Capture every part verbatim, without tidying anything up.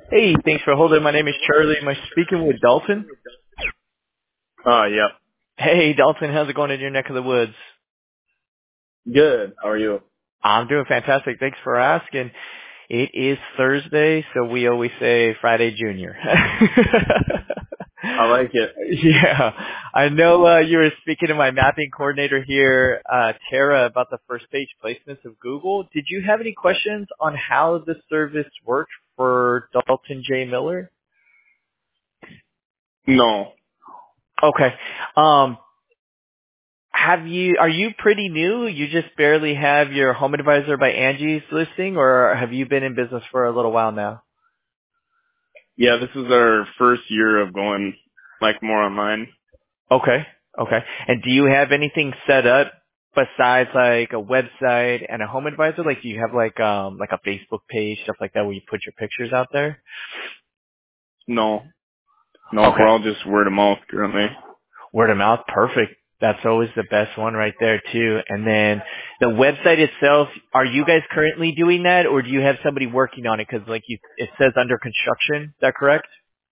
Hey, thanks for holding. My name is Charlie. Am I speaking with Dalton? Uh, yep. Hey, Dalton, how's it going in your neck of the woods? Good. How are you? I'm doing fantastic. Thanks for asking. It is Thursday, so we always say Friday Junior. I like it. Yeah, I know uh, you were speaking to my mapping coordinator here, uh, Tara, about the first page placements of Google. Did you have any questions on how the service worked for Dalton J. Miller? No. Okay. Um, Have you, are you pretty new? You just barely have your Home Advisor by Angie's listing, or have you been in business for a little while now? Yeah, this is our first year of going like more online. Okay. Okay. And do you have anything set up besides like a website and a Home Advisor? Like do you have like, um, like a Facebook page, stuff like that where you put your pictures out there? No. No, we're Okay. all just word of mouth currently. Word of mouth, perfect. That's always the best one right there too. And then the website itself, are you guys currently doing that, or do you have somebody working on it? Because like you, it says under construction. Is that correct?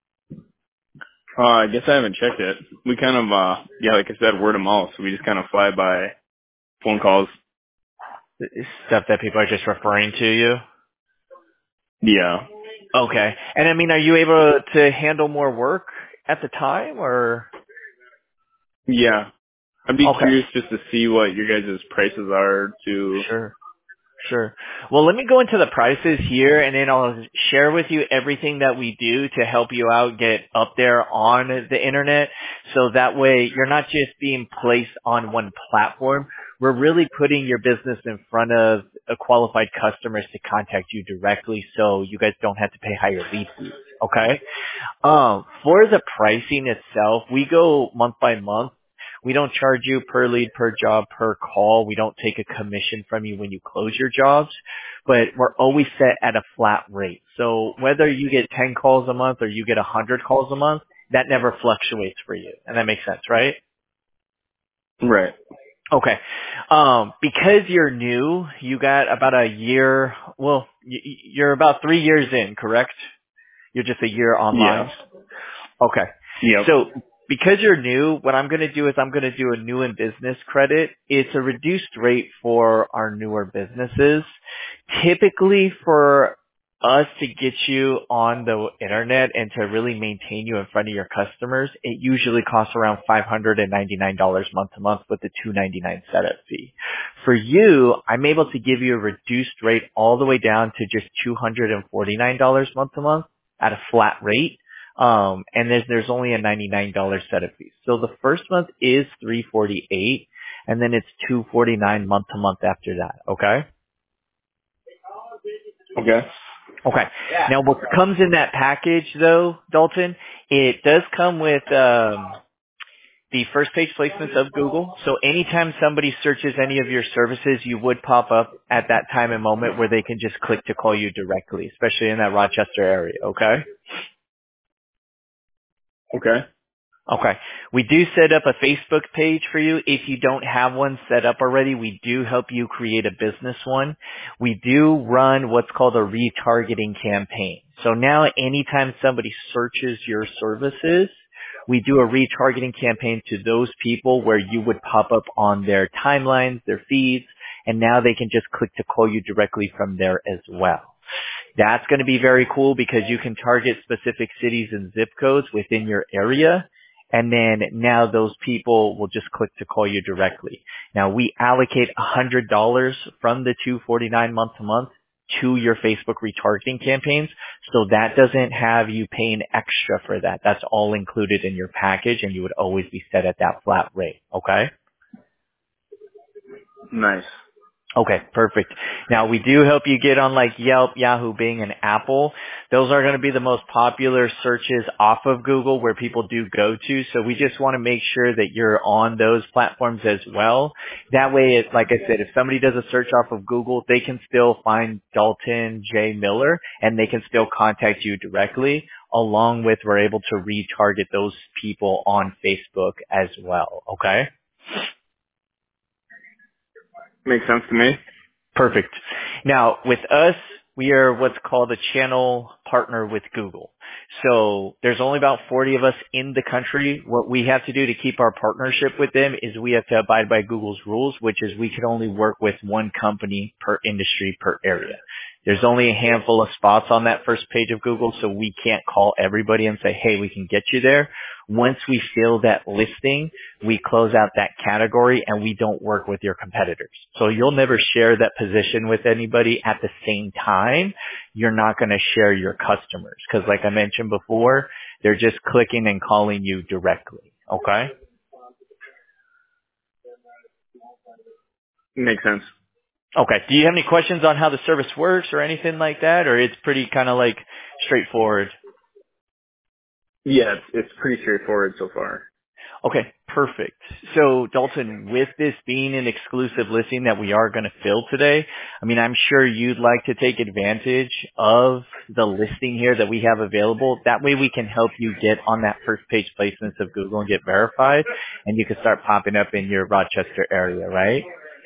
Uh, I guess I haven't checked it. We kind of, uh, yeah, like I said, word of mouth. So we just kind of fly by phone calls. Stuff that people are just referring to you. Yeah. Okay. And I mean, are you able to handle more work at the time, or? Yeah. I'd be Okay. curious just to see what your guys' prices are to, Sure. Sure. Well, let me go into the prices here, and then I'll share with you everything that we do to help you out get up there on the internet. So that way you're not just being placed on one platform. We're really putting your business in front of uh, qualified customers to contact you directly, so you guys don't have to pay higher lead fees. Okay? Um, for the pricing itself, we go month by month. We don't charge you per lead, per job, per call. We don't take a commission from you when you close your jobs, but we're always set at a flat rate. So whether you get ten calls a month or you get one hundred calls a month, that never fluctuates for you. And that makes sense, right? right. Okay. Um, because you're new, you got about a year, well, y- y- you're about three years in, correct? You're just a year Yeah. online? Okay. Yep. So because you're new, what I'm going to do is I'm going to do a new in business credit. It's a reduced rate for our newer businesses. Typically for us to get you on the internet and to really maintain you in front of your customers, it usually costs around five hundred ninety-nine dollars month to month with the two ninety-nine setup fee. For you, I'm able to give you a reduced rate all the way down to just two hundred forty-nine dollars month to month at a flat rate. Um, and there's, there's only a ninety-nine dollars setup fee. So the first month is three forty-eight, and then it's two forty-nine month to month after that. Okay? Okay. Okay. Now what comes in that package though, Dalton, it does come with, um, the first page placements of Google. So anytime somebody searches any of your services, you would pop up at that time and moment where they can just click to call you directly, especially in that Rochester area. Okay? Okay. Okay. We do set up a Facebook page for you. If you don't have one set up already, we do help you create a business one. We do run what's called a retargeting campaign. So now anytime somebody searches your services, we do a retargeting campaign to those people where you would pop up on their timelines, their feeds, and now they can just click to call you directly from there as well. That's going to be very cool because you can target specific cities and zip codes within your area. And then now those people will just click to call you directly. Now we allocate one hundred dollars from the two forty-nine month to month to your Facebook retargeting campaigns. So that doesn't have you paying extra for that. That's all included in your package and you would always be set at that flat rate. Okay? Nice. Okay, perfect. Now we do help you get on like Yelp, Yahoo, Bing, and Apple. Those are going to be the most popular searches off of Google where people do go to. So we just want to make sure that you're on those platforms as well. That way, it, like I said, if somebody does a search off of Google, they can still find Dalton J. Miller and they can still contact you directly. Along with we're able to retarget those people on Facebook as well. Okay? Makes sense to me. Perfect. Now, with us, We are what's called a channel partner with Google. So there's only about forty of us in the country. What we have to do to keep our partnership with them is we have to abide by Google's rules, which is we can only work with one company per industry per area. There's only a handful of spots on that first page of Google, so we can't call everybody and say, hey, we can get you there. Once we fill that listing, we close out that category and we don't work with your competitors. So you'll never share that position with anybody at the same time. You're not going to share your customers because like I mentioned before, they're just clicking and calling you directly. Okay? Makes sense. Okay. Do you have any questions on how the service works or anything like that? Or it's pretty kind of like straightforward? Yeah, it's, it's pretty straightforward so far. Okay, perfect. So Dalton, with this being an exclusive listing that we are going to fill today, I mean, I'm sure you'd like to take advantage of the listing here that we have available. That way we can help you get on that first page placements of Google and get verified, and you can start popping up in your Rochester area, right?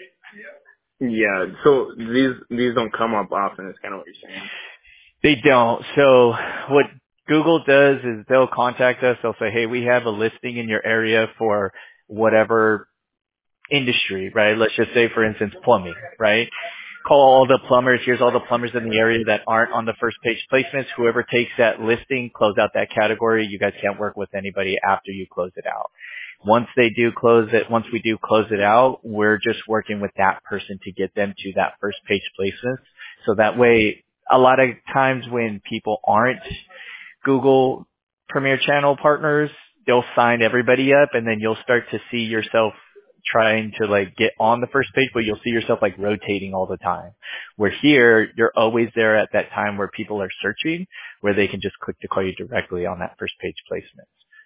Yeah, so these these don't come up often is kind of what you're saying. They don't. So what Google does is they'll contact us. They'll say, hey, we have a listing in your area for whatever industry, right? Let's just say, for instance, plumbing, right? Call all the plumbers. Here's all the plumbers in the area that aren't on the first page placements. Whoever takes that listing, close out that category. You guys can't work with anybody after you close it out. Once they do close it, once we do close it out, we're just working with that person to get them to that first page placements. So that way, a lot of times when people aren't Google Premier Channel partners, they'll sign everybody up and then you'll start to see yourself trying to like get on the first page, but you'll see yourself like rotating all the time. Where here, you're always there at that time where people are searching, where they can just click to call you directly on that first page placement.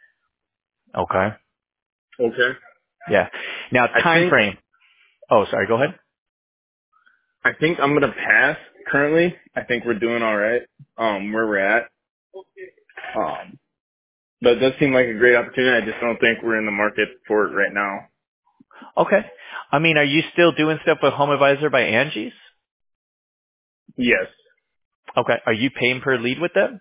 Okay? Okay. Yeah. Now, I time think, frame. Oh, sorry. Go ahead. I think I'm gonna pass currently. I think we're doing all right. Um, where we're at. Um, but it does seem like a great opportunity. I just don't think we're in the market for it right now. Okay. I mean, are you still doing stuff with Home Advisor by Angie's? Yes. Okay. Are you paying per lead with them?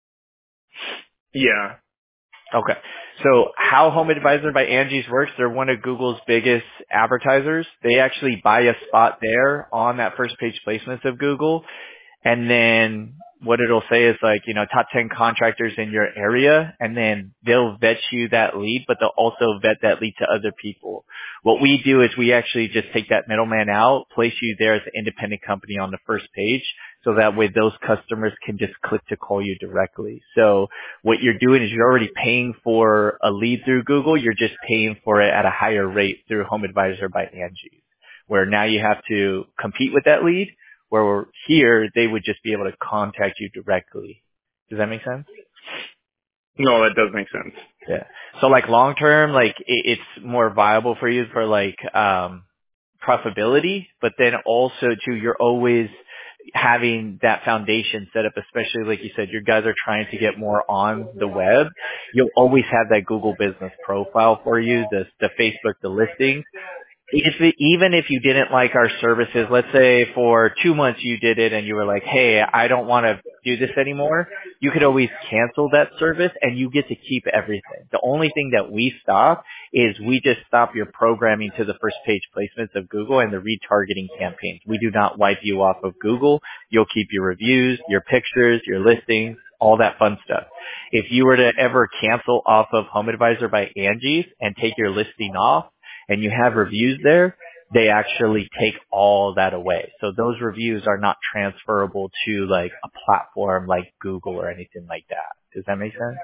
Yeah. Okay. So how Home Advisor by Angie's works, they're one of Google's biggest advertisers. They actually buy a spot there on that first page placements of Google. And then what it'll say is like, you know, top ten contractors in your area, and then they'll vet you that lead, but they'll also vet that lead to other people. What we do is we actually just take that middleman out, place you there as an independent company on the first page, so that way those customers can just click to call you directly. So what you're doing is you're already paying for a lead through Google, you're just paying for it at a higher rate through Home Advisor by Angie, where now you have to compete with that lead, where we're here, they would just be able to contact you directly. Does that make sense? No, that does make sense. Yeah. So like long term, like it, it's more viable for you for like um profitability, but then also too, you're always having that foundation set up, especially like you said, you guys are trying to get more on the web. You'll always have that Google business profile for you, the the Facebook, the listings. If it, even if you didn't like our services, let's say for two months you did it and you were like, hey, I don't want to do this anymore, you could always cancel that service and you get to keep everything. The only thing that we stop is we just stop your programming to the first page placements of Google and the retargeting campaigns. We do not wipe you off of Google. You'll keep your reviews, your pictures, your listings, all that fun stuff. If you were to ever cancel off of Home Advisor by Angie's and take your listing off, and you have reviews there, they actually take all that away. So those reviews are not transferable to like a platform like Google or anything like that. Does that make sense?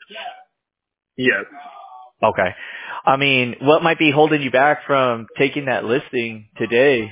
Yes. Okay. I mean, what might be holding you back from taking that listing today?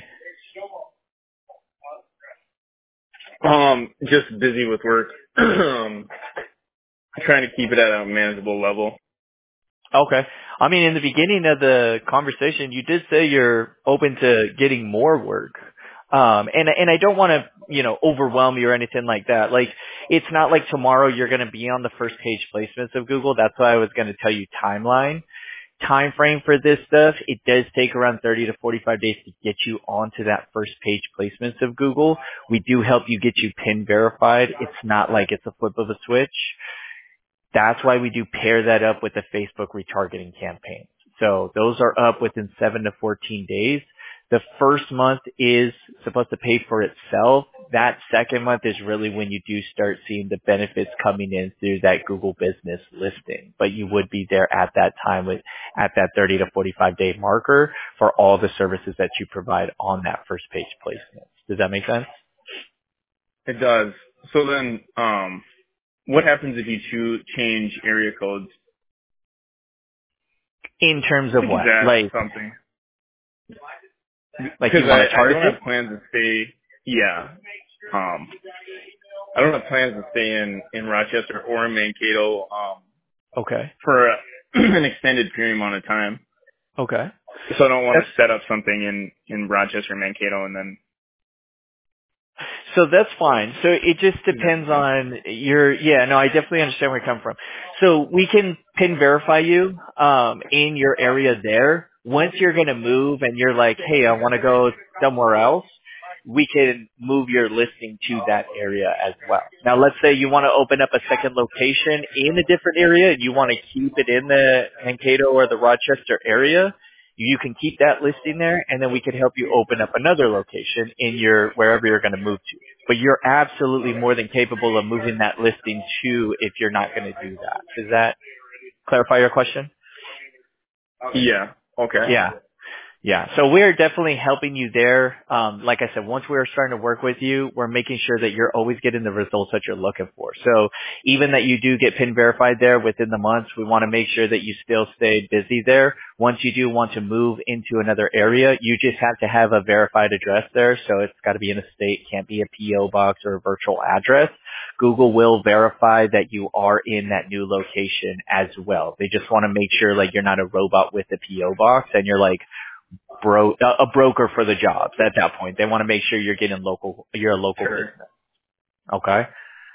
Um, just busy with work. um, trying to keep it at a manageable level. Okay. I mean, in the beginning of the conversation, you did say you're open to getting more work. Um, and, and I don't want to, you know, overwhelm you or anything like that. Like, it's not like tomorrow you're going to be on the first page placements of Google. That's why I was going to tell you timeline. time frame for this stuff, it does take around thirty to forty-five days to get you onto that first page placements of Google. We do help you get you pin verified. It's not like it's a flip of a switch. That's why we do pair that up with the Facebook retargeting campaigns. So those are up within seven to fourteen days. The first month is supposed to pay for itself. That second month is really when you do start seeing the benefits coming in through that Google business listing. But you would be there at that time with, at that thirty to forty-five day marker for all the services that you provide on that first page placement. Does that make sense? It does. So then, um, what happens if you choose, change area codes? In terms of what? That's Like something. Like you Because want I, to I target don't it? have plans to stay. Yeah. Um, I don't have plans to stay in in Rochester or in Mankato um, Okay. for a, an extended period amount of time. Okay. So I don't want That's, to set up something in in Rochester, Mankato, and then. so that's fine. So it just depends on your, yeah, no, I definitely understand where you're coming from. So we can pin verify you, um, in your area there. Once you're going to move and you're like, hey, I want to go somewhere else, we can move your listing to that area as well. Now let's say you want to open up a second location in a different area and you want to keep it in the Mankato or the Rochester area. You can keep that listing there, and then we can help you open up another location in your wherever you're going to move to. But you're absolutely more than capable of moving that listing to if you're not going to do that. Does that clarify your question? Yeah. Okay. Yeah. Yeah, so we're definitely helping you there. Um, like I said, once we're starting to work with you, we're making sure that you're always getting the results that you're looking for. So even that you do get pin verified there within the months, we want to make sure that you still stay busy there. Once you do want to move into another area, you just have to have a verified address there. So it's got to be in a state, can't be a P O box or a virtual address. Google will verify that you are in that new location as well. They just want to make sure like you're not a robot with a P O box and you're like, Bro, a broker for the jobs at that point. They want to make sure you're getting local, you're a local Sure. business. Okay.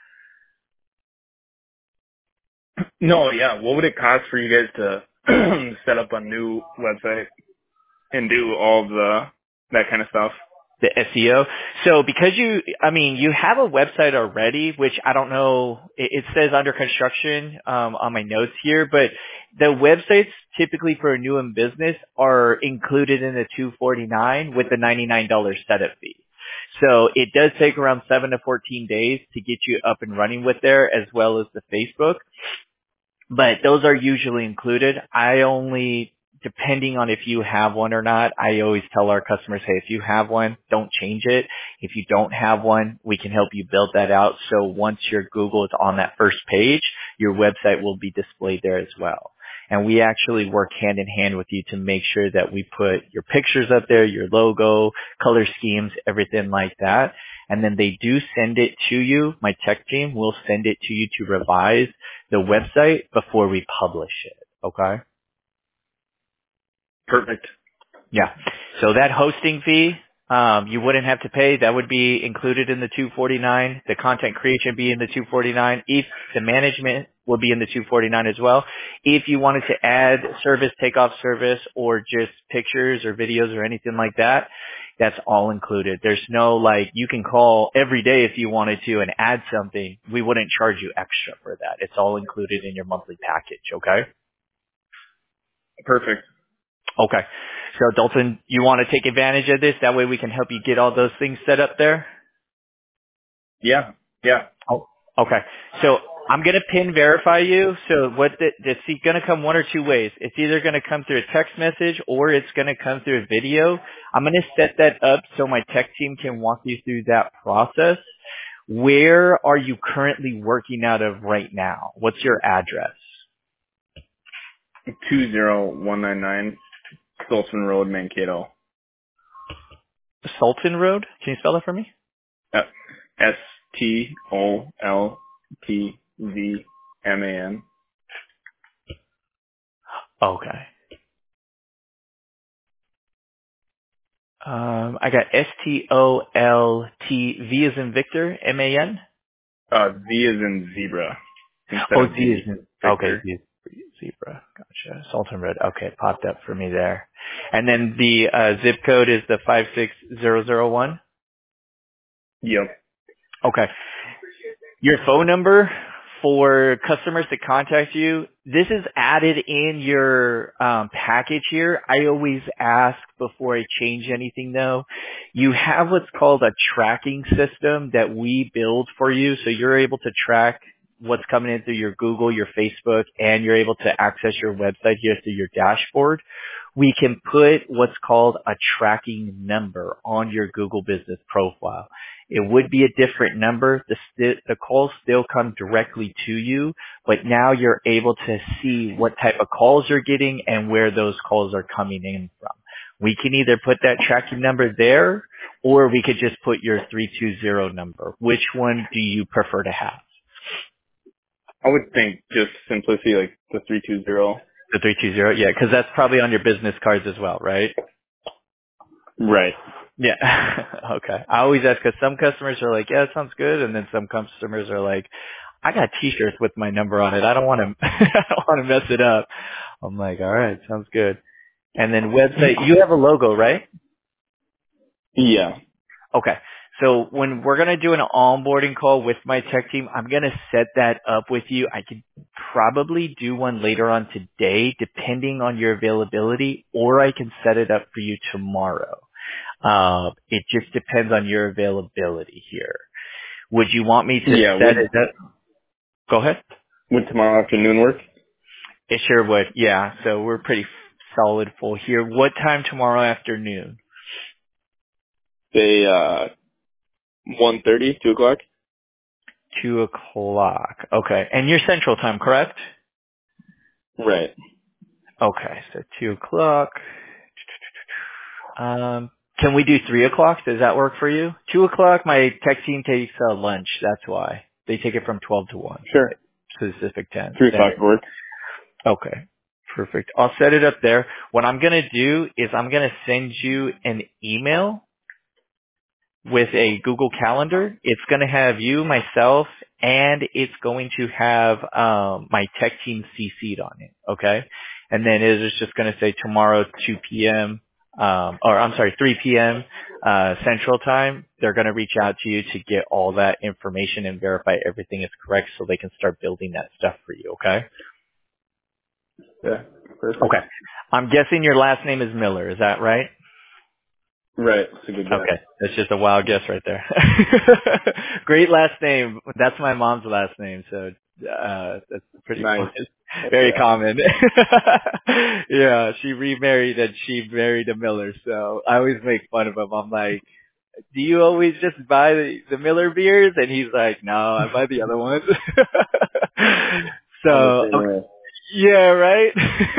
No, yeah. What would it cost for you guys to set up a new website and do all the that kind of stuff? The S E O. So because you, I mean, you have a website already, which I don't know, it, it says under construction um, on my notes here, but the websites typically for a new in business are included in the two forty-nine with the ninety-nine dollars setup fee. So it does take around seven to fourteen days to get you up and running with there as well as the Facebook. But those are usually included. I only, depending on if you have one or not, I always tell our customers, hey, if you have one, don't change it. If you don't have one, we can help you build that out. So once your Google is on that first page, your website will be displayed there as well. And we actually work hand in hand with you to make sure that we put your pictures up there, your logo, color schemes, everything like that. And then they do send it to you. My tech team will send it to you to revise the website before we publish it. Okay? Perfect. Yeah. So that hosting fee, um, you wouldn't have to pay. That would be included in the two forty-nine. The content creation be in the two forty-nine. If the management will be in the two forty-nine as well. If you wanted to add service, takeoff service, or just pictures or videos or anything like that, that's all included. There's no like, you can call every day if you wanted to and add something. We wouldn't charge you extra for that. It's all included in your monthly package. Okay? Perfect. Okay. So Dalton, you want to take advantage of this? That way we can help you get all those things set up there? Yeah. Yeah. Oh, okay. So I'm going to pin verify you. So what the, it's going to come one or two ways. It's either going to come through a text message or it's going to come through a video. I'm going to set that up so my tech team can walk you through that process. Where are you currently working out of right now? What's your address? two zero one nine nine Stoltzman Road, Mankato. Sultan Road? Can you spell that for me? Uh, S T O L T Z M A N. Okay. Um, I got S T O L T V as in Victor, M A N? Uh, Z is in zebra instead Oh, of Z is V. in, okay, Victor. Z, Zebra. Gotcha. Salton Red. Okay, it popped up for me there. And then the uh, zip code is the five six zero zero one? Yep. Okay. Your phone number for customers to contact you, this is added in your um, package here. I always ask before I change anything though. You have what's called a tracking system that we build for you, so you're able to track what's coming in through your Google, your Facebook, and you're able to access your website here through your dashboard. We can put what's called a tracking number on your Google business profile. It would be a different number. The, st- the calls still come directly to you, but now you're able to see what type of calls you're getting and where those calls are coming in from. We can either put that tracking number there, or we could just put your three two zero number. Which one do you prefer to have? I would think just simplicity, like the three two zero. The three two zero? Yeah, because that's probably on your business cards as well, right? Right. Yeah. Okay. I always ask because some customers are like, yeah, it sounds good. And then some customers are like, I got t-shirts with my number on it. I don't want to, I don't want to mess it up. I'm like, all right, sounds good. And then website, you have a logo, right? Yeah. Okay. So when we're going to do an onboarding call with my tech team, I'm going to set that up with you. I could probably do one later on today, depending on your availability, or I can set it up for you tomorrow. Uh, it just depends on your availability here. Would you want me to Yeah. set Would, it up? Go ahead. would tomorrow afternoon work? It sure would. Yeah. So we're pretty solid full here. What time tomorrow afternoon? Say uh one thirty, two o'clock. Two o'clock. Okay. And you're Central Time, correct? Right. Okay. So two o'clock. Um, can we do three o'clock? Does that work for you? Two o'clock, my tech team takes uh, lunch. That's why. They take it from twelve to one. Sure. Pacific ten. Three o'clock would work. Okay. Perfect. I'll set it up there. What I'm going to do is I'm going to send you an email with a Google Calendar. It's going to have you, myself, and it's going to have um, my tech team C C'd on it. Okay. And then it is just going to say tomorrow, two p.m. Um, or I'm sorry, three p.m. Uh, Central Time. They're going to reach out to you to get all that information and verify everything is correct so they can start building that stuff for you. Okay. Yeah. Perfect. Okay. I'm guessing your last name is Miller. Is that right? Right. That's a good guess. Okay. That's just a wild guess right there. Great last name. That's my mom's last name, so uh that's pretty Nice. cool. Very Yeah. common. Yeah, she remarried and she married a Miller, so I always make fun of him. I'm like, do you always just buy the, the Miller beers? And he's like, no, I buy the other ones. So, I'm the same okay. way. Yeah, right?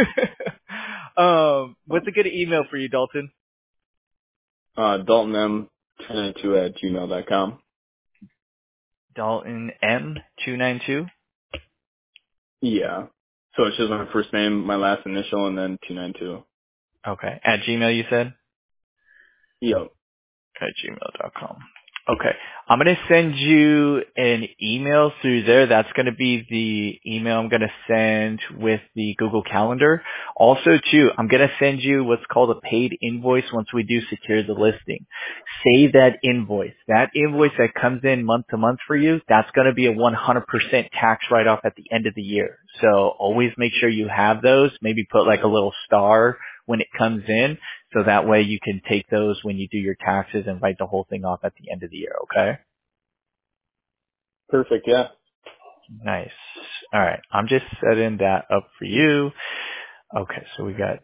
um, what's a good email for you, Dalton? Uh, Dalton M two ninety-two at gmail dot com. Dalton M two nine two? Yeah. So it's just my first name, my last initial, and then two ninety-two. Okay. At Gmail, you said? Yep. At gmail dot com. Okay. I'm going to send you an email through there. That's going to be the email I'm going to send with the Google Calendar. Also, too, I'm going to send you what's called a paid invoice once we do secure the listing. Save that invoice. That invoice that comes in month to month for you, that's going to be a one hundred percent tax write-off at the end of the year. So always make sure you have those. Maybe put like a little star when it comes in. So that way you can take those when you do your taxes and write the whole thing off at the end of the year, okay? Perfect. Yeah. Nice. All right. I'm just setting that up for you. Okay, so we got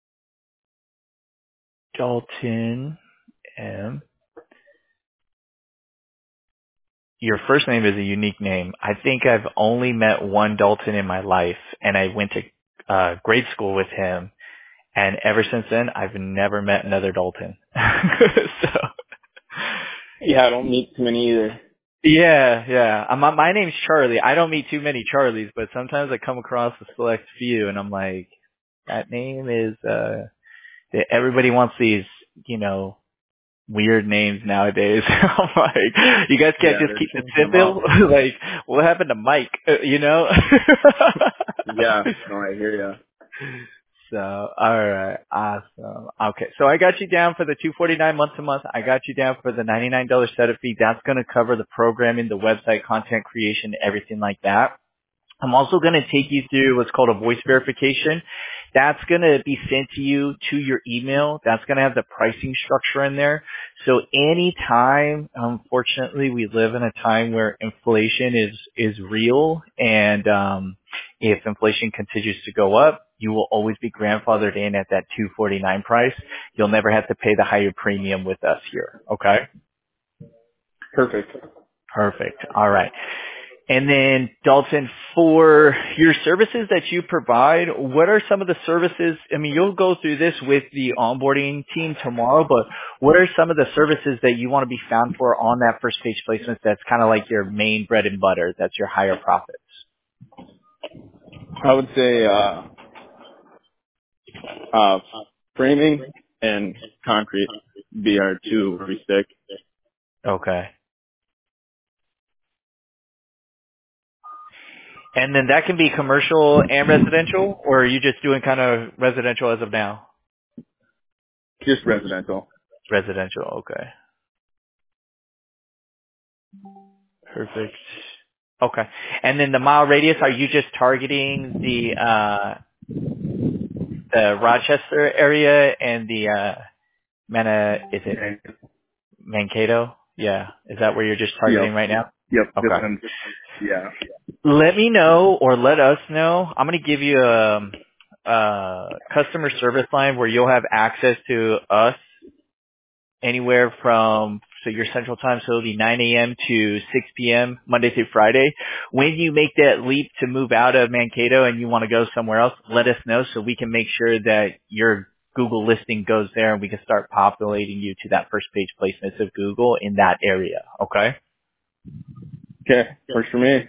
Dalton M. Your first name is a unique name. I think I've only met one Dalton in my life, and I went to uh, grade school with him. And ever since then, I've never met another Dalton. So, Yeah, I don't meet too many either. yeah, yeah. Um, my, my name's Charlie. I don't meet too many Charlies, but sometimes I come across a select few, and I'm like, that name is. uh Everybody wants these, you know, weird names nowadays. I'm like, you guys can't Yeah, just they're keep it changing them simple. up. Like, what happened to Mike? Uh, you know? Yeah. No, I hear ya. So, all right, awesome. Okay, so I got you down for the two forty-nine month to month. I got you down for the ninety-nine dollars setup fee. That's going to cover the programming, the website content creation, everything like that. I'm also going to take you through what's called a voice verification. That's going to be sent to you to your email. That's going to have the pricing structure in there. So anytime, unfortunately, we live in a time where inflation is, is real, and um, if inflation continues to go up, you will always be grandfathered in at that two forty-nine price. You'll never have to pay the higher premium with us here. Okay? Perfect. Perfect. All right. And then, Dalton, for your services that you provide, what are some of the services? I mean, you'll go through this with the onboarding team tomorrow, but what are some of the services that you want to be found for on that first page placement that's kind of like your main bread and butter, that's your higher profits? I would say uh, uh, framing and concrete be our two where we stick. Okay. And then that can be commercial and residential, or are you just doing kind of residential as of now? Just residential. Residential, okay. Perfect. Okay. And then the mile radius, are you just targeting the uh the Rochester area and the uh Mana is it Okay. Mankato? Yeah. Is that where you're just Yep. targeting right now? Yep. Just Okay. in, yeah. Let me know or let us know. I'm gonna give you a a customer service line where you'll have access to us anywhere from, so your central time, so it'll be nine a.m. to six p.m. Monday through Friday. When you make that leap to move out of Mankato and you want to go somewhere else, let us know so we can make sure that your Google listing goes there and we can start populating you to that first page placements of Google in that area. Okay? Okay. Works for me.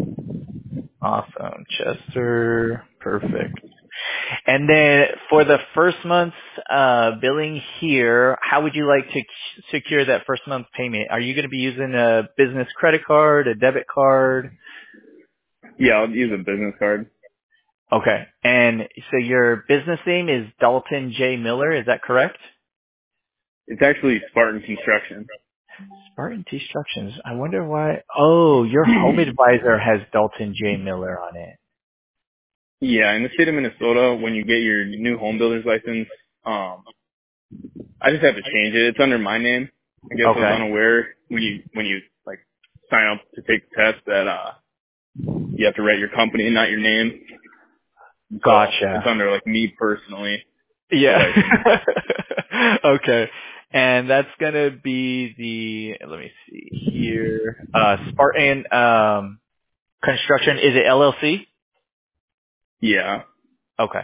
Awesome. Chester. Perfect. And then for the first month's uh, billing here, how would you like to c- secure that first month payment? Are you going to be using a business credit card, a debit card? Yeah, I'll use a business card. Okay. And so your business name is Dalton J. Miller, is that correct? It's actually Spartan Construction. Spartan Constructions. I wonder why. Oh, your home advisor has Dalton J. Miller on it. Yeah, in the state of Minnesota, when you get your new home builder's license, um, I just have to change it. It's under my name. I guess I was Okay. unaware when you when you like sign up to take the test that uh you have to write your company and not your name. So it's Gotcha. under like me personally. The license. Yeah. Okay. And that's gonna be the, let me see here, uh, Spartan, um, Construction. Is it L L C? Yeah. Okay.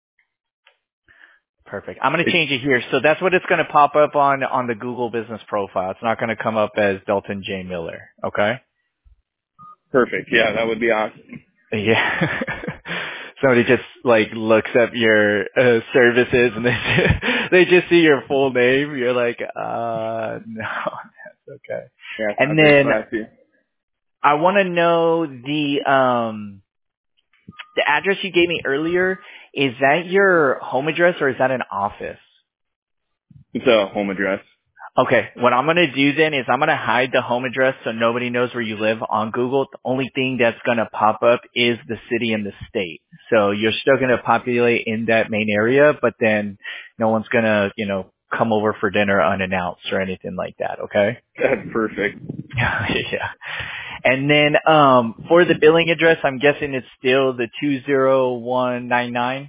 Perfect. I'm gonna It's change it here. So that's what it's gonna pop up on, on the Google business profile. It's not gonna come up as Dalton J. Miller. Okay? perfect. Yeah, that would be awesome. Yeah. Somebody just like looks up your uh, services and they they just see your full name. You're like, uh, no, that's okay. Yeah, it's And not very then classy. I want to know the um the address you gave me earlier. Is that your home address or is that an office? It's a home address. Okay, what I'm going to do then is I'm going to hide the home address so nobody knows where you live on Google. The only thing that's going to pop up is the city and the state. So you're still going to populate in that main area, but then no one's going to, you know, come over for dinner unannounced or anything like that, okay? That's perfect. Yeah. And then um for the billing address, I'm guessing it's still the two zero one nine nine?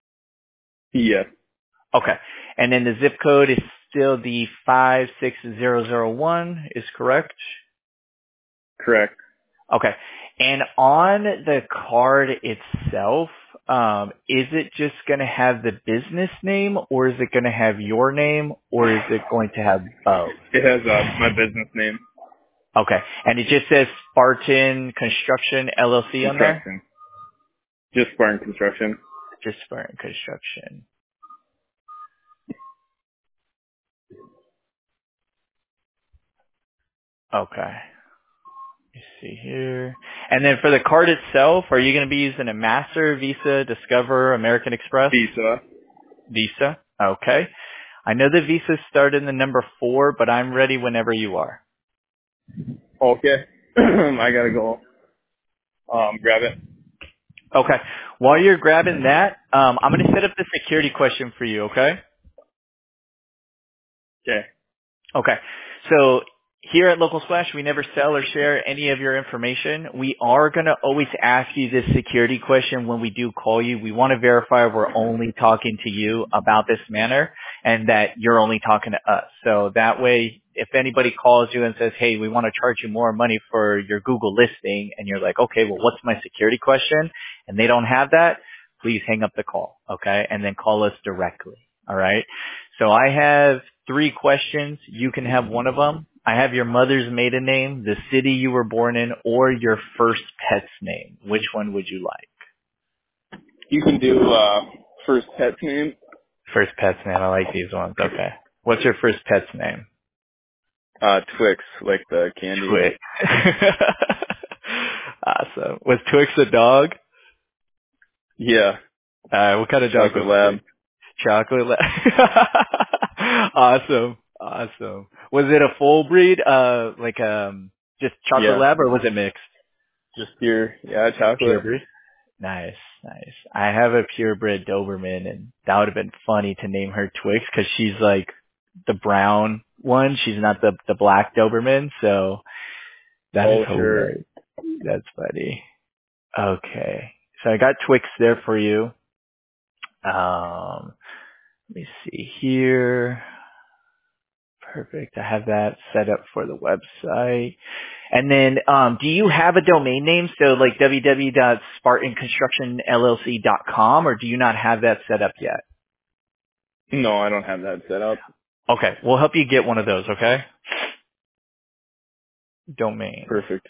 Yes, Okay. And then the zip code is still the five six zero zero one, is correct? correct. Okay. And on the card itself, um, is it just going to have the business name or is it going to have your name or is it going to have both? It has uh, my business name, Okay. And it just says Spartan Construction L L C on there? Construction. Just Spartan Construction. Just Spartan Construction. Okay. Let me see here. And then for the card itself, are you going to be using a Master, Visa, Discover, American Express? Visa. Visa. Okay. I know the Visa start in the number four, but I'm ready whenever you are. Okay. I gotta go. Um, grab it. Okay. While you're grabbing that, um, I'm going to set up the security question for you, okay? Okay. Okay. So here at Local Splash, we never sell or share any of your information. We are going to always ask you this security question when we do call you. We want to verify we're only talking to you about this matter and that you're only talking to us. So that way, if anybody calls you and says, hey, we want to charge you more money for your Google listing, and you're like, okay, well, what's my security question? And they don't have that, please hang up the call, okay? And then call us directly, all right? So I have three questions. You can have one of them. I have your mother's maiden name, the city you were born in, or your first pet's name. Which one would you like? You can do uh first pet's name. First pet's name. I like these ones. Okay. What's your first pet's name? Uh, Twix, like the candy. Twix. Awesome. Was Twix a dog? Yeah. Uh, what kind of dog Chocolate was lab. Twix? Chocolate lab. Awesome. Awesome. Was it a full breed, uh, like, um, just chocolate Yeah. lab, or was it mixed? Just pure, yeah, chocolate. Purebred. Nice, nice. I have a purebred Doberman, and that would have been funny to name her Twix because she's like the brown one. She's not the the black Doberman, so that is Oh, sure. hilarious. That's funny. Okay, so I got Twix there for you. Um, let me see here. Perfect. I have that set up for the website. And then, um, do you have a domain name? So like w w w dot spartan construction l l c dot com, or do you not have that set up yet? No, I don't have that set up. Okay. We'll help you get one of those, okay? Domain. Perfect.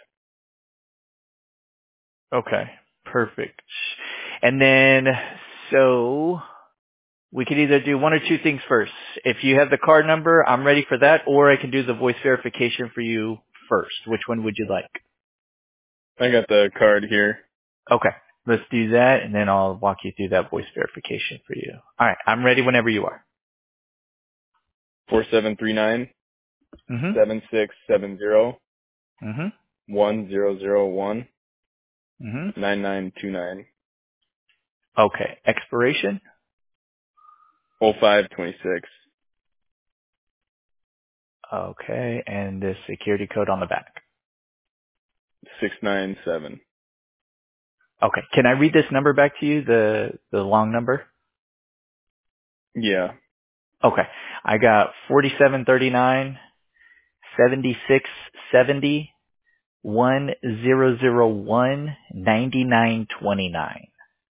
Okay. Perfect. And then, so we could either do one or two things first. If you have the card number, I'm ready for that, or I can do the voice verification for you first. Which one would you like? I got the card here. Okay. Let's do that, and then I'll walk you through that voice verification for you. All right. I'm ready whenever you are. Four seven three nine Mm-hmm. seven six seven zero Mm-hmm. one zero zero one Mm-hmm. nine nine two nine Okay. Expiration. oh five twenty six Okay. And the security code on the back. six nine seven. Okay. Can I read this number back to you, the, the long number? Yeah. Okay. I got forty-seven thirty-nine seventy-six seventy one zero zero one ninety-nine twenty-nine.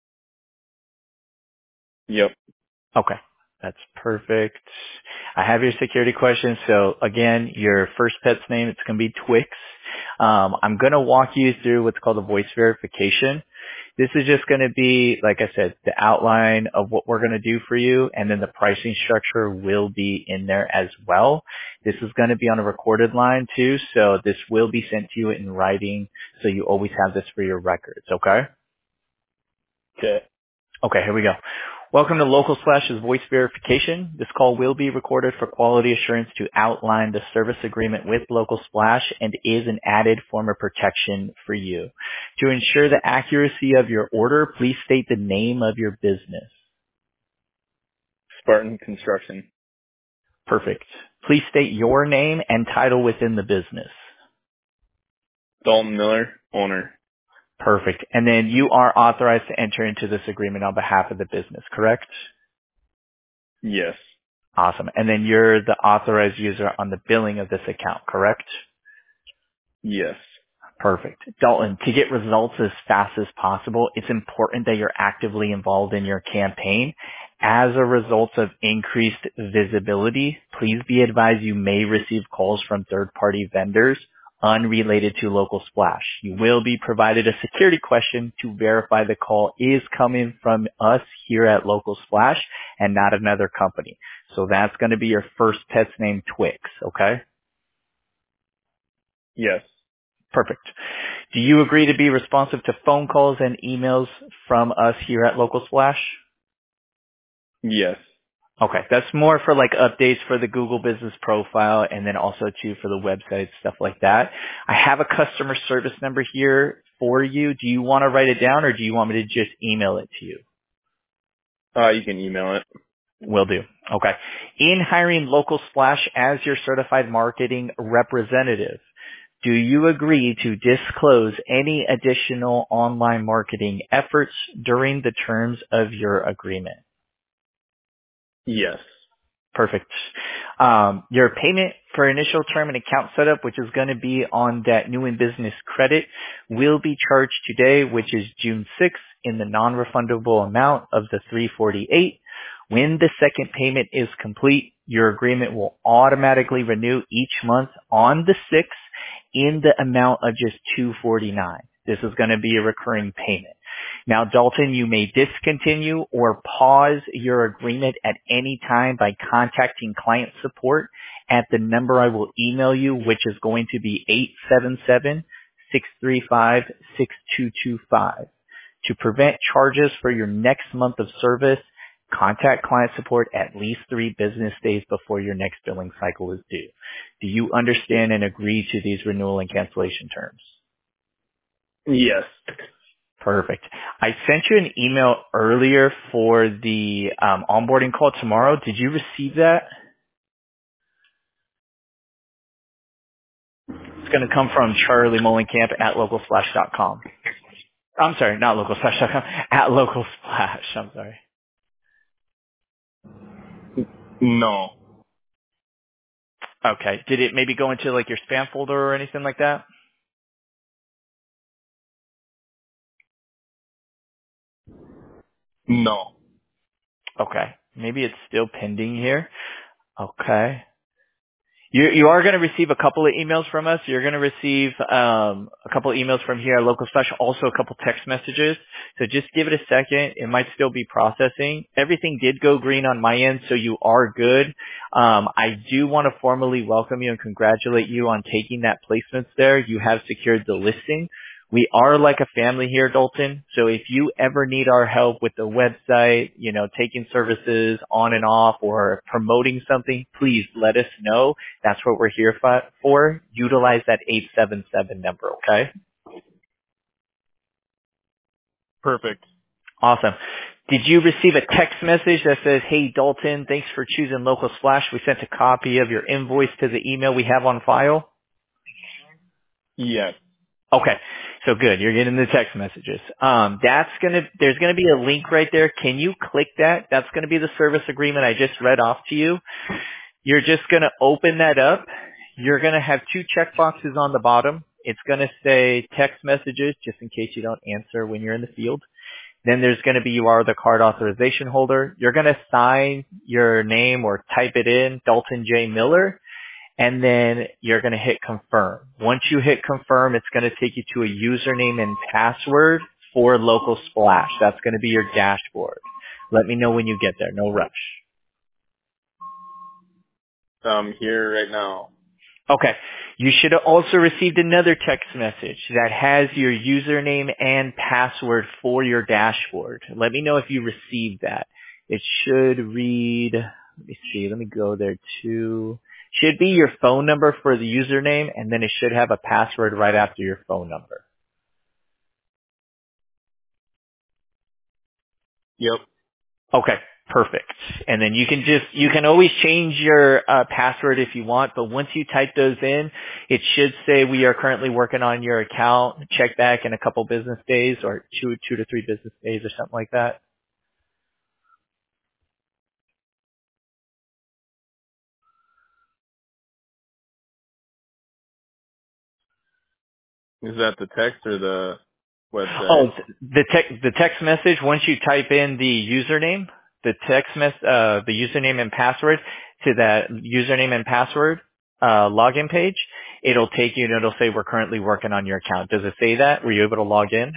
Yep. Okay. That's perfect. I have your security questions. So again, your first pet's name, it's going to be Twix. Um, I'm going to walk you through what's called a voice verification. This is just going to be, like I said, the outline of what we're going to do for you, and then the pricing structure will be in there as well. This is going to be on a recorded line too, so this will be sent to you in writing, so you always have this for your records, okay? Okay. Okay, here we go. Welcome to Local Splash's voice verification. This call will be recorded for quality assurance to outline the service agreement with Local Splash and is an added form of protection for you. To ensure the accuracy of your order, please state the name of your business. Spartan Construction. Perfect. Please state your name and title within the business. Dalton Miller, owner. Perfect. And then you are authorized to enter into this agreement on behalf of the business, correct? Yes. Awesome. And then you're the authorized user on the billing of this account, correct? Yes. Perfect. Dalton, to get results as fast as possible, it's important that you're actively involved in your campaign. As a result of increased visibility, please be advised you may receive calls from third-party vendors unrelated to Local Splash. You will be provided a security question to verify the call is coming from us here at Local Splash and not another company. So that's going to be your first pet's name, Twix, okay? Yes. Perfect. Do you agree to be responsive to phone calls and emails from us here at Local Splash? Yes. Okay, that's more for like updates for the Google Business Profile and then also too for the website, stuff like that. I have a customer service number here for you. Do you want to write it down or do you want me to just email it to you? Uh, you can email it. Will do. Okay. In hiring Local Splash as your certified marketing representative, do you agree to disclose any additional online marketing efforts during the terms of your agreement? Yes. Perfect. Um, your payment for initial term and account setup, which is going to be on that new in business credit, will be charged today, which is June sixth, in the non-refundable amount of the three hundred forty-eight dollars. When the second payment is complete, your agreement will automatically renew each month on the sixth in the amount of just two hundred forty-nine dollars. This is going to be a recurring payment. Now, Dalton, you may discontinue or pause your agreement at any time by contacting client support at the number I will email you, which is going to be eight seven seven, six three five, six two two five. To prevent charges for your next month of service, contact client support at least three business days before your next billing cycle is due. Do you understand and agree to these renewal and cancellation terms? Yes. Perfect. I sent you an email earlier for the um, onboarding call tomorrow. Did you receive that? It's going to come from Charlie Molenkamp at local splash dot com. I'm sorry, not local splash dot com, at local splash. I'm sorry. No. Okay. Did it maybe go into like your spam folder or anything like that? No. Okay. Maybe it's still pending here. Okay. You you are going to receive a couple of emails from us. You're going to receive um, a couple of emails from here at Local Special, also a couple text messages. So just give it a second. It might still be processing. Everything did go green on my end, so you are good. Um, I do want to formally welcome you and congratulate you on taking that placements there. You have secured the listing. We are like a family here, Dalton. So if you ever need our help with the website, you know, taking services on and off or promoting something, please let us know. That's what we're here fi- for. Utilize that eight seven seven number, okay? Perfect. Awesome. Did you receive a text message that says, hey, Dalton, thanks for choosing Local Splash. We sent a copy of your invoice to the email we have on file? Yes. Okay. So good. You're getting the text messages. Um, that's going to, there's going to be a link right there. Can you click that? That's going to be the service agreement I just read off to you. You're just going to open that up. You're going to have two check boxes on the bottom. It's going to say text messages just in case you don't answer when you're in the field. Then there's going to be you are the card authorization holder. You're going to sign your name or type it in, Dalton J. Miller, and then you're going to hit confirm. Once you hit confirm, it's going to take you to a username and password for Local Splash. That's going to be your dashboard. Let me know when you get there. No rush. I'm here right now. Okay. You should have also received another text message that has your username and password for your dashboard. Let me know if you received that. It should read, let me see, let me go there too. Should be your phone number for the username, and then it should have a password right after your phone number. Yep. Okay, perfect. And then you can just, you can always change your uh, password if you want, but once you type those in, it should say we are currently working on your account. Check back in a couple business days or two, two to three business days or something like that. Is that the text or the website? Oh, the text, the text message, once you type in the username, the text mess, uh, the username and password to that username and password, uh, login page, it'll take you and it'll say we're currently working on your account. Does it say that? Were you able to log in?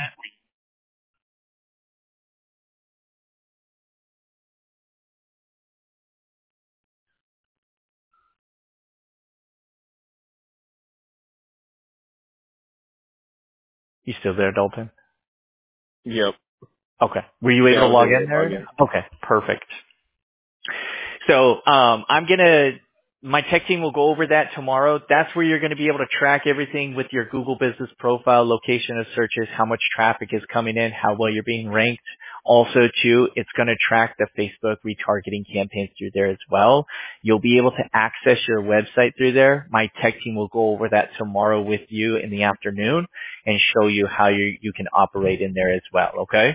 You still there, Dalton? Yep. Okay. Were you Yeah, able I to was log able in to log there? in. Okay, perfect. So um, I'm gonna, my tech team will go over that tomorrow. That's where you're going to be able to track everything with your Google Business Profile, location of searches, how much traffic is coming in, how well you're being ranked. Also, too, it's going to track the Facebook retargeting campaigns through there as well. You'll be able to access your website through there. My tech team will go over that tomorrow with you in the afternoon and show you how you you can operate in there as well. Okay.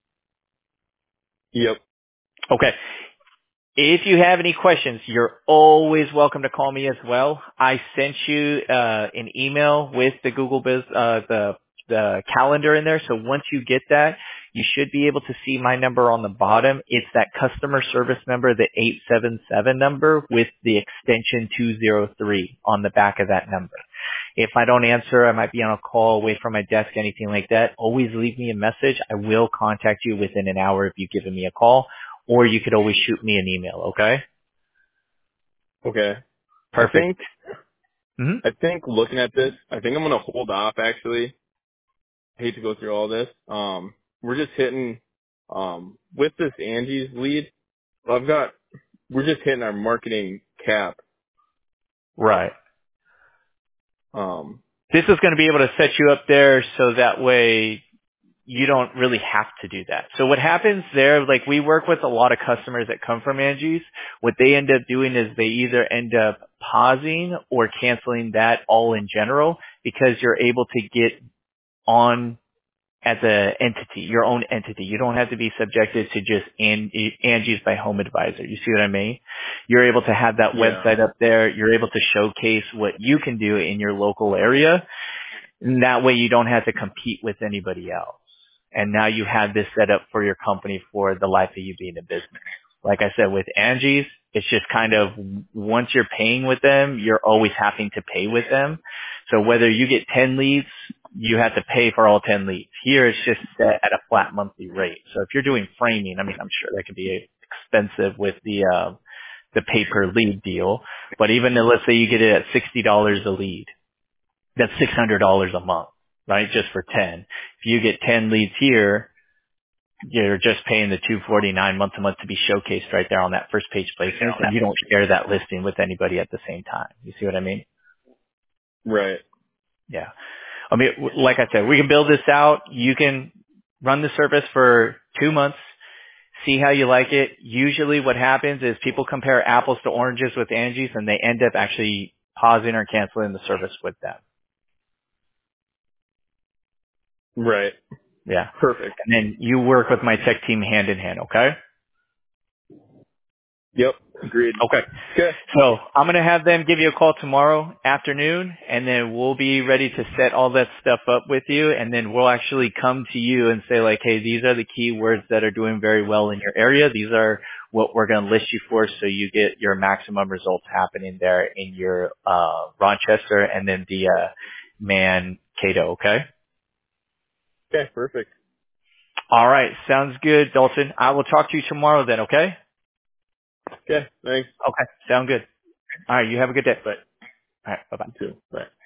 Yep. Okay. If you have any questions, you're always welcome to call me as well. I sent you uh, an email with the Google Biz, uh, the the calendar in there. So once you get that, you should be able to see my number on the bottom. It's that customer service number, the eight seven seven number with the extension two zero three on the back of that number. If I don't answer, I might be on a call, away from my desk, anything like that. Always leave me a message. I will contact you within an hour if you've given me a call. Or you could always shoot me an email, okay? Okay. I Perfect. think hmm I think looking at this, I think I'm gonna hold off actually. I hate to go through all this. Um we're just hitting um with this Angie's lead, I've got we're just hitting our marketing cap. Right. Um This is going to be able to set you up there so that way you don't really have to do that. So what happens there, like we work with a lot of customers that come from Angie's, what they end up doing is they either end up pausing or canceling that all in general because you're able to get on as a entity, your own entity. You don't have to be subjected to just An- Angie's by Home Advisor. You see what I mean? You're able to have that yeah. website up there. You're able to showcase what you can do in your local area. And that way you don't have to compete with anybody else. And now you have this set up for your company for the life of you being a business. Like I said, with Angie's, it's just kind of once you're paying with them, you're always having to pay with them. So whether you get ten leads, you have to pay for all ten leads. Here it's just set at a flat monthly rate. So if you're doing framing, I mean, I'm sure that could be expensive with the, uh, the pay per lead deal. But even though, let's say you get it at sixty dollars a lead, that's six hundred dollars a month, right? Just for ten. If you get ten leads here, you're just paying the two forty-nine month to month to be showcased right there on that first page placement, and you don't share that listing with anybody at the same time. You see what I mean? Right. Yeah. I mean, w- like I said, we can build this out. You can run the service for two months, see how you like it. Usually what happens is people compare apples to oranges with Angie's, and they end up actually pausing or canceling the service with them. Right. Yeah. Perfect. And then you work with my tech team hand in hand, okay? Yep. Agreed. Okay. Okay. So I'm going to have them give you a call tomorrow afternoon, and then we'll be ready to set all that stuff up with you, and then we'll actually come to you and say, like, hey, these are the keywords that are doing very well in your area. These are what we're going to list you for so you get your maximum results happening there in your uh Rochester and then the uh, Mankato, okay? Okay, perfect. All right. Sounds good, Dalton. I will talk to you tomorrow then, okay? Okay, thanks. Okay. Sound good. All right. You have a good day. Bye. All right. Bye-bye. You too. Bye.